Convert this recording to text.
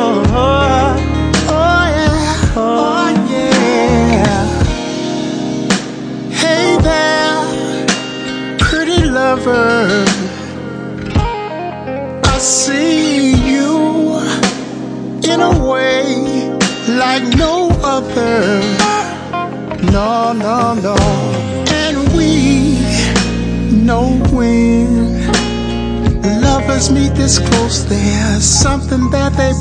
oh yeah, oh yeah. Hey there, pretty lover, I see you in a way like no other. No, no, no. And we know when lovers meet this close, there's something that they